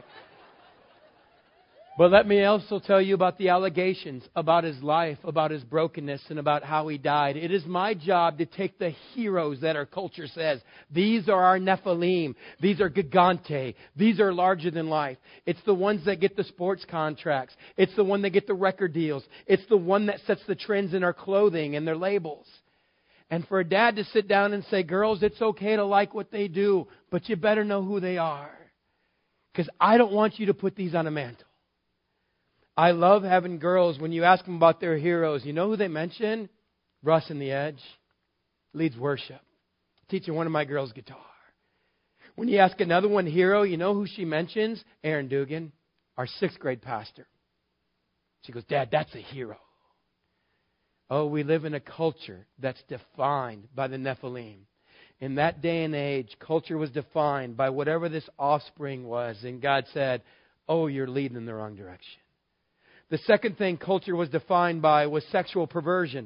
S2: But let me also tell you about the allegations, about his life, about his brokenness, and about how he died. It is my job to take the heroes that our culture says. These are our Nephilim. These are Gigante. These are larger than life. It's the ones that get the sports contracts. It's the one that get the record deals. It's the one that sets the trends in our clothing and their labels. And for a dad to sit down and say, girls, it's okay to like what they do, but you better know who they are. Because I don't want you to put these on a mantle. I love having girls, when you ask them about their heroes, you know who they mention? Russ and the Edge. Leads worship. Teaching one of my girls guitar. When you ask another one hero, you know who she mentions? Aaron Dugan, our 6th grade pastor. She goes, Dad, that's a hero. Oh, we live in a culture that's defined by the Nephilim. In that day and age, culture was defined by whatever this offspring was. And God said, oh, you're leading in the wrong direction. The second thing culture was defined by was sexual perversion.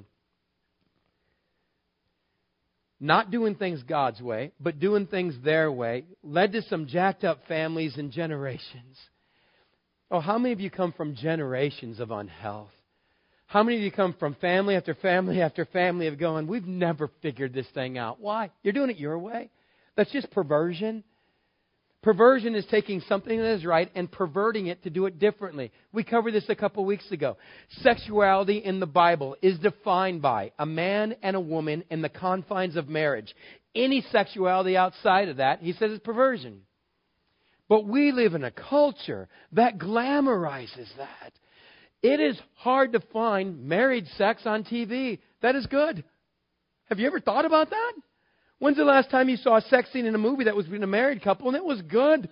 S2: Not doing things God's way, but doing things their way, led to some jacked up families and generations. Oh, how many of you come from generations of unhealth? How many of you come from family after family after family of going, we've never figured this thing out. Why? You're doing it your way. That's just perversion. Perversion is taking something that is right and perverting it to do it differently. We covered this a couple weeks ago. Sexuality in the Bible is defined by a man and a woman in the confines of marriage. Any sexuality outside of that, he says, is perversion. But we live in a culture that glamorizes that. It is hard to find married sex on TV. That is good. Have you ever thought about that? When's the last time you saw a sex scene in a movie that was between a married couple and it was good?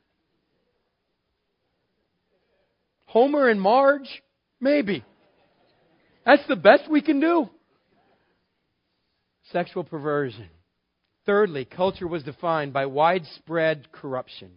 S2: Homer and Marge? Maybe. That's the best we can do. Sexual perversion. Thirdly, culture was defined by widespread corruption.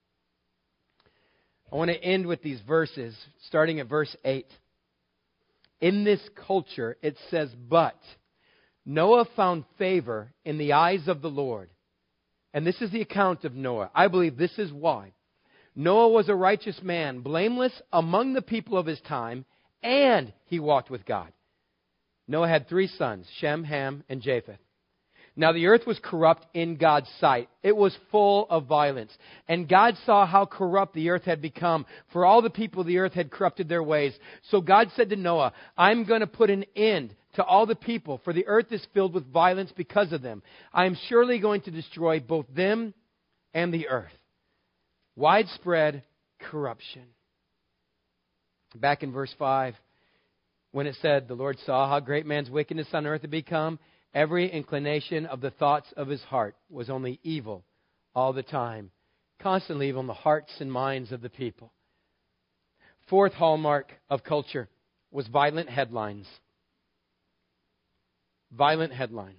S2: I want to end with these verses, starting at verse 8. In this culture, it says, but Noah found favor in the eyes of the Lord. And this is the account of Noah. I believe this is why. Noah was a righteous man, blameless among the people of his time, and he walked with God. Noah had 3 sons, Shem, Ham, and Japheth. Now the earth was corrupt in God's sight. It was full of violence. And God saw how corrupt the earth had become, for all the people of the earth had corrupted their ways. So God said to Noah, I'm going to put an end to all the people, for the earth is filled with violence because of them. I am surely going to destroy both them and the earth. Widespread corruption. Back in verse 5, when it said, the Lord saw how great man's wickedness on earth had become, every inclination of the thoughts of his heart was only evil all the time. constantly on the hearts and minds of the people. Fourth hallmark of culture was violent headlines. Violent headlines.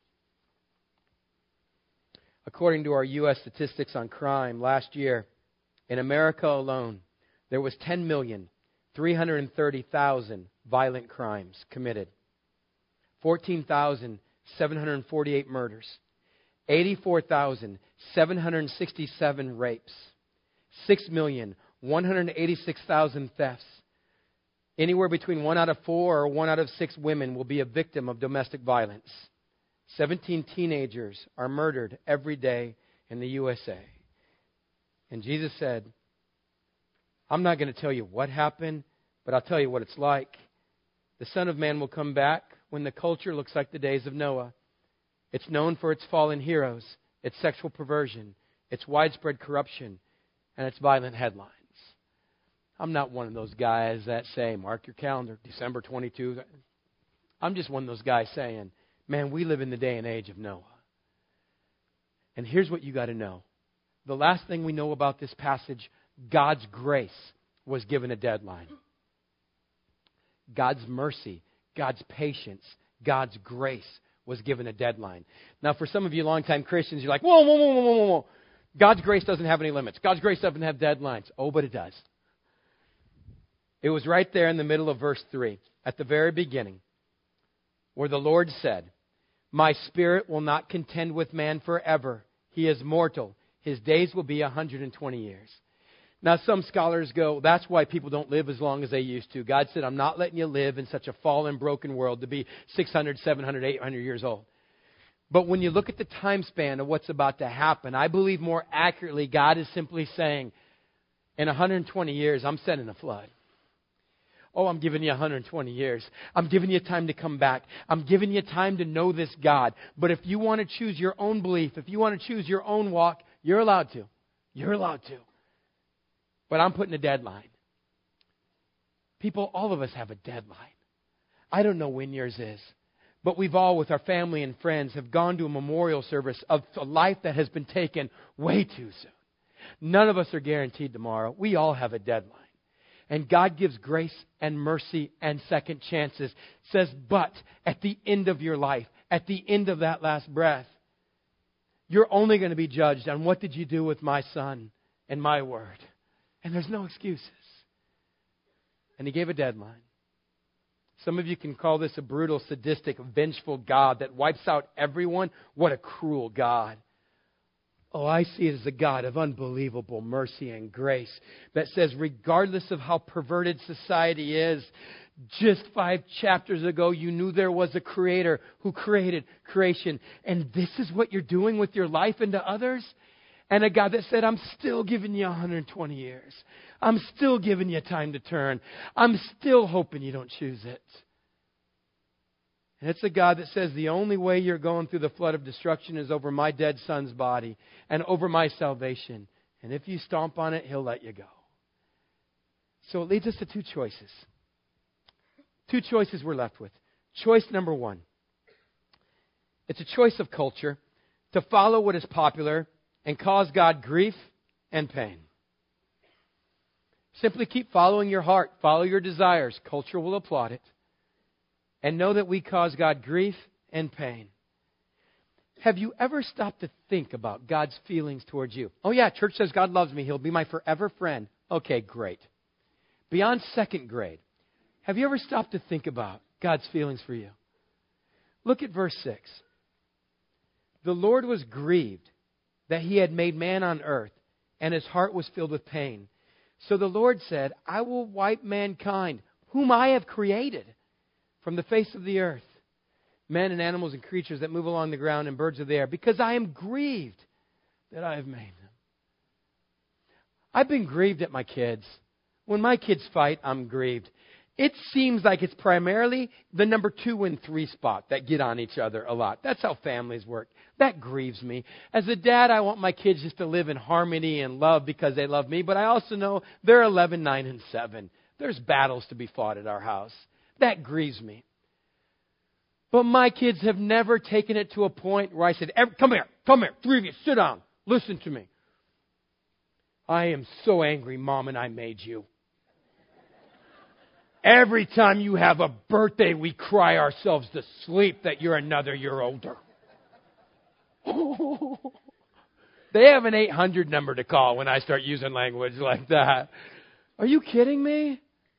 S2: According to our U.S. statistics on crime, last year, in America alone, there was 10,330,000 violent crimes committed. 14,748 murders. 84,767 rapes. 6,186,000 thefts. Anywhere between 1 out of 4 or 1 out of 6 women will be a victim of domestic violence. 17 teenagers are murdered every day in the USA. And Jesus said, I'm not going to tell you what happened, but I'll tell you what it's like. The Son of Man will come back when the culture looks like the days of Noah. It's known for its fallen heroes, its sexual perversion, its widespread corruption, and its violent headlines. I'm not one of those guys that say, mark your calendar, December 22. I'm just one of those guys saying, man, we live in the day and age of Noah. And here's what you got to know. The last thing we know about this passage, God's grace was given a deadline. God's mercy, God's patience, God's grace was given a deadline. Now, for some of you longtime Christians, you're like, whoa. God's grace doesn't have any limits. God's grace doesn't have deadlines. Oh, but it does. It was right there in the middle of verse 3, at the very beginning, where the Lord said, my spirit will not contend with man forever. He is mortal. His days will be 120 years. Now, some scholars go, that's why people don't live as long as they used to. God said, I'm not letting you live in such a fallen, broken world to be 600, 700, 800 years old. But when you look at the time span of what's about to happen, I believe more accurately, God is simply saying, in 120 years, I'm sending a flood. Oh, I'm giving you 120 years. I'm giving you time to come back. I'm giving you time to know this God. But if you want to choose your own belief, if you want to choose your own walk, you're allowed to. You're allowed to. But I'm putting a deadline. People, all of us have a deadline. I don't know when yours is. But we've all, with our family and friends, have gone to a memorial service of a life that has been taken way too soon. None of us are guaranteed tomorrow. We all have a deadline. And God gives grace and mercy and second chances. Says, but at the end of your life, at the end of that last breath, you're only going to be judged on what did you do with my son and my word. And there's no excuses. And He gave a deadline. Some of you can call this a brutal, sadistic, vengeful God that wipes out everyone. What a cruel God. Oh, I see it as a God of unbelievable mercy and grace that says, regardless of how perverted society is, just 5 chapters ago, you knew there was a Creator who created creation. And this is what you're doing with your life and to others? And a God that said, I'm still giving you 120 years. I'm still giving you time to turn. I'm still hoping you don't choose it. And it's a God that says the only way you're going through the flood of destruction is over my dead son's body and over my salvation. And if you stomp on it, He'll let you go. So it leads us to 2 choices. 2 choices we're left with. Choice number 1. It's a choice of culture to follow what is popular and cause God grief and pain. Simply keep following your heart. Follow your desires. Culture will applaud it. And know that we cause God grief and pain. Have you ever stopped to think about God's feelings towards you? Oh yeah, church says God loves me. He'll be my forever friend. Okay, great. Beyond 2nd grade, have you ever stopped to think about God's feelings for you? Look at verse 6. The Lord was grieved that He had made man on earth, and His heart was filled with pain. So the Lord said, I will wipe mankind, whom I have created, from the face of the earth, men and animals and creatures that move along the ground and birds of the air, because I am grieved that I have made them. I've been grieved at my kids. When my kids fight, I'm grieved. It seems like it's primarily the number 2 and 3 spot that get on each other a lot. That's how families work. That grieves me. As a dad, I want my kids just to live in harmony and love because they love me. But I also know they're 11, 9, and 7. There's battles to be fought at our house. That grieves me. But my kids have never taken it to a point where I said, come here, 3 of you, sit down, listen to me. I am so angry, Mom and I made you. Every time you have a birthday, we cry ourselves to sleep that you're another year older. They have an 800 number to call when I start using language like that. Are you kidding me?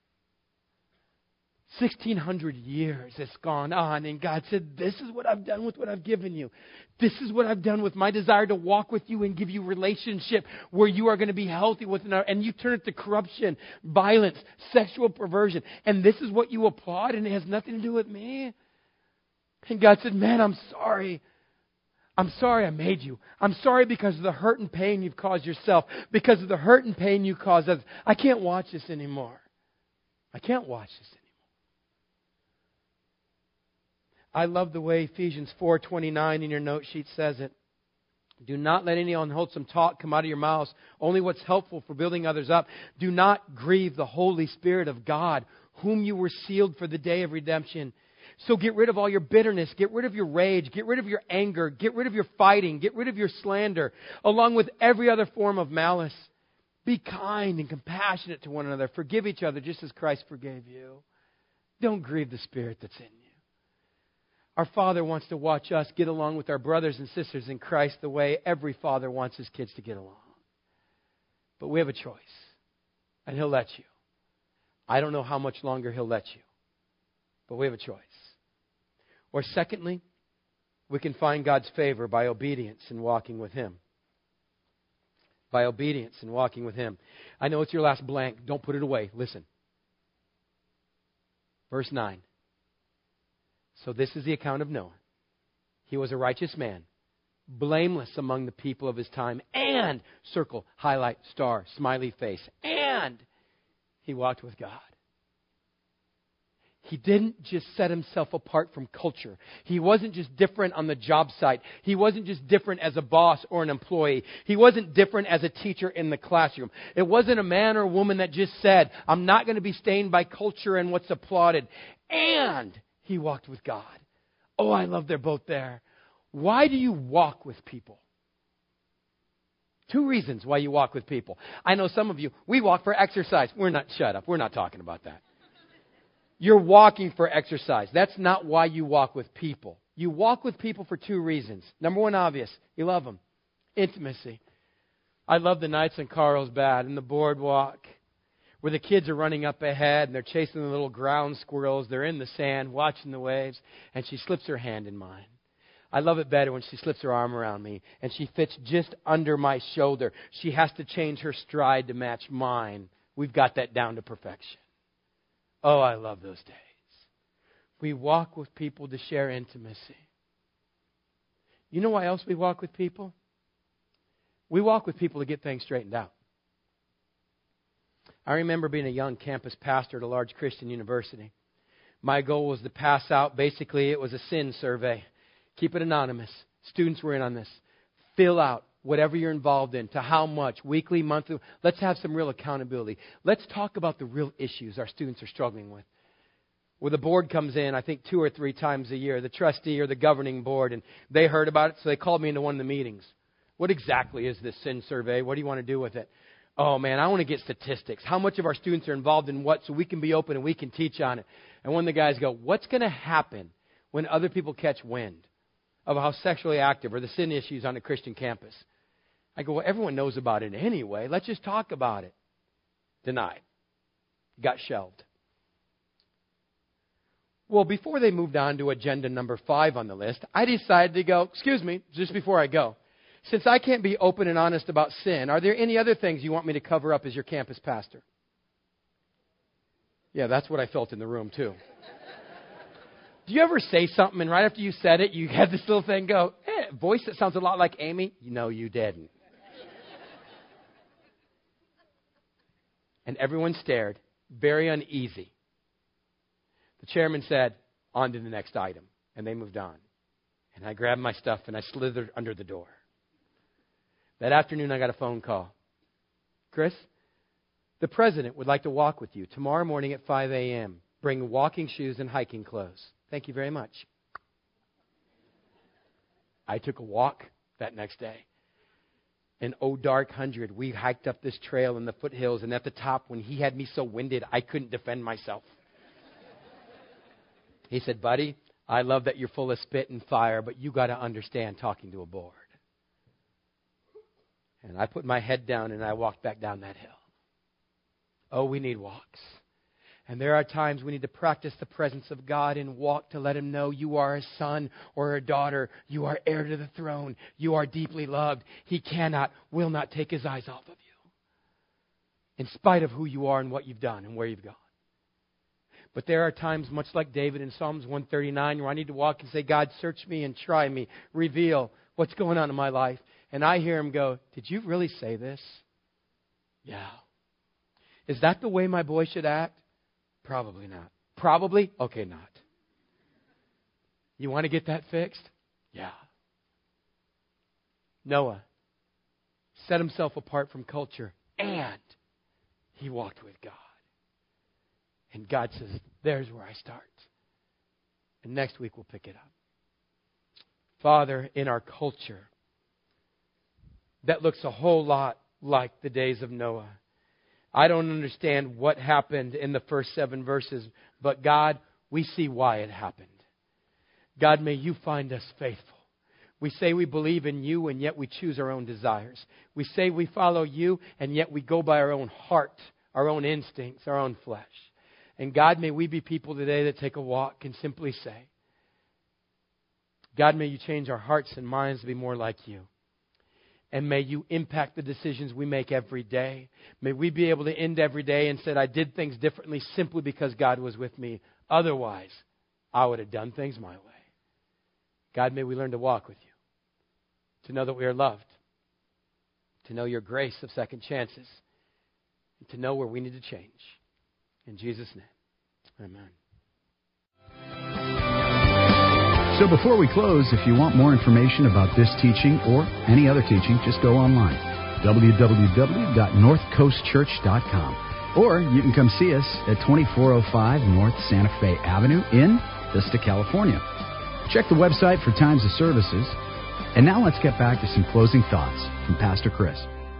S2: 1,600 years has gone on, and God said, this is what I've done with what I've given you. This is what I've done with my desire to walk with you and give you relationship where you are going to be healthy with another. And you turn it to corruption, violence, sexual perversion. And this is what you applaud, and it has nothing to do with me. And God said, man, I'm sorry. I'm sorry I made you. I'm sorry because of the hurt and pain you've caused yourself. Because of the hurt and pain you caused others. I can't watch this anymore. I can't watch this anymore. I love the way Ephesians 4:29 in your note sheet says it. Do not let any unwholesome talk come out of your mouths, only what's helpful for building others up. Do not grieve the Holy Spirit of God, whom you were sealed for the day of redemption. So get rid of all your bitterness, get rid of your rage, get rid of your anger, get rid of your fighting, get rid of your slander, along with every other form of malice. Be kind and compassionate to one another. Forgive each other just as Christ forgave you. Don't grieve the Spirit that's in you. Our Father wants to watch us get along with our brothers and sisters in Christ the way every father wants his kids to get along. But we have a choice. And He'll let you. I don't know how much longer He'll let you. But we have a choice. Or secondly, we can find God's favor by obedience and walking with Him. By obedience and walking with Him. I know it's your last blank. Don't put it away. Listen. Verse 9. So this is the account of Noah. He was a righteous man, blameless among the people of his time, and, circle, highlight, star, smiley face, and he walked with God. He didn't just set himself apart from culture. He wasn't just different on the job site. He wasn't just different as a boss or an employee. He wasn't different as a teacher in the classroom. It wasn't a man or a woman that just said, I'm not going to be stained by culture and what's applauded. And he walked with God. Oh, I love they're both there. Why do you walk with people? 2 reasons why you walk with people. I know some of you, we walk for exercise. Shut up. We're not talking about that. You're walking for exercise. That's not why you walk with people. You walk with people for 2 reasons. Number 1, obvious. You love them. Intimacy. I love the nights in Carlsbad and the boardwalk where the kids are running up ahead and they're chasing the little ground squirrels. They're in the sand watching the waves, and she slips her hand in mine. I love it better when she slips her arm around me and she fits just under my shoulder. She has to change her stride to match mine. We've got that down to perfection. Oh, I love those days. We walk with people to share intimacy. You know why else we walk with people? We walk with people to get things straightened out. I remember being a young campus pastor at a large Christian university. My goal was to pass out, basically it was a sin survey. Keep it anonymous. Students were in on this. Fill out whatever you're involved in, to how much, weekly, monthly. Let's have some real accountability. Let's talk about the real issues our students are struggling with. Where the board comes in, I think 2 or 3 times a year, the trustee or the governing board, and they heard about it, so they called me into one of the meetings. What exactly is this sin survey? What do you want to do with it? Oh, man, I want to get statistics. How much of our students are involved in what so we can be open and we can teach on it? And one of the guys go, what's going to happen when other people catch wind of how sexually active or the sin issues on a Christian campus? I go, well, everyone knows about it anyway. Let's just talk about it. Denied. Got shelved. Well, before they moved on to agenda number 5 on the list, I decided to go, excuse me, just before I go. Since I can't be open and honest about sin, are there any other things you want me to cover up as your campus pastor? Yeah, that's what I felt in the room, too. Do you ever say something and right after you said it, you had this little thing go, voice that sounds a lot like Amy? No, you didn't. And everyone stared, very uneasy. The chairman said, on to the next item. And they moved on. And I grabbed my stuff and I slithered under the door. That afternoon, I got a phone call. Chris, the president would like to walk with you tomorrow morning at 5 a.m. Bring walking shoes and hiking clothes. Thank you very much. I took a walk that next day. in Dark 100, we hiked up this trail in the foothills, and at the top, when he had me so winded, I couldn't defend myself. He said, buddy, I love that you're full of spit and fire, but you got to understand talking to a board. And I put my head down and I walked back down that hill. Oh, we need walks. And there are times we need to practice the presence of God and walk to let Him know you are a son or a daughter. You are heir to the throne. You are deeply loved. He cannot, will not take His eyes off of you, in spite of who you are and what you've done and where you've gone. But there are times, much like David in Psalms 139, where I need to walk and say, God, search me and try me. Reveal what's going on in my life. And I hear Him go, did you really say this? Yeah. Is that the way my boy should act? Probably not. Probably? Okay, not. You want to get that fixed? Yeah. Noah set himself apart from culture, and he walked with God. And God says, there's where I start. And next week we'll pick it up. Father, in our culture, that looks a whole lot like the days of Noah. I don't understand what happened in the first 7 verses, but God, we see why it happened. God, may you find us faithful. We say we believe in you, and yet we choose our own desires. We say we follow you, and yet we go by our own heart, our own instincts, our own flesh. And God, may we be people today that take a walk and simply say, God, may you change our hearts and minds to be more like you. And may you impact the decisions we make every day. May we be able to end every day and say, I did things differently simply because God was with me. Otherwise, I would have done things my way. God, may we learn to walk with you. To know that we are loved. To know your grace of second chances. And to know where we need to change. In Jesus' name, amen.
S1: So before we close, if you want more information about this teaching or any other teaching, just go online, www.northcoastchurch.com. Or you can come see us at 2405 North Santa Fe Avenue in Vista, California. Check the website for times of services. And now let's get back to some closing thoughts from Pastor Chris.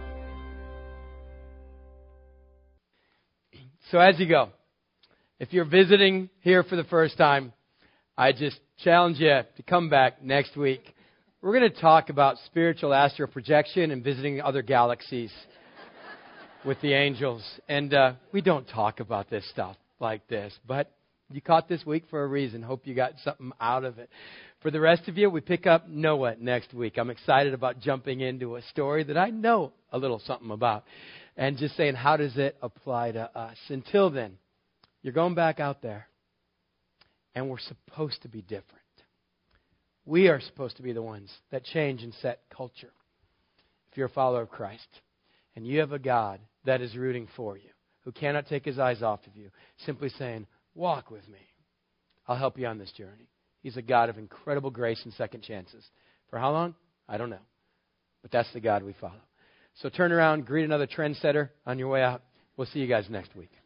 S2: So as you go, if you're visiting here for the first time, I just challenge you to come back next week. We're going to talk about spiritual astral projection and visiting other galaxies with the angels. And we don't talk about this stuff like this, but you caught this week for a reason. Hope you got something out of it. For the rest of you, we pick up Noah next week. I'm excited about jumping into a story that I know a little something about and just saying, how does it apply to us? Until then, you're going back out there. And we're supposed to be different. We are supposed to be the ones that change and set culture. If you're a follower of Christ and you have a God that is rooting for you, who cannot take His eyes off of you, simply saying, walk with me. I'll help you on this journey. He's a God of incredible grace and second chances. For how long? I don't know. But that's the God we follow. So turn around, greet another trendsetter on your way out. We'll see you guys next week.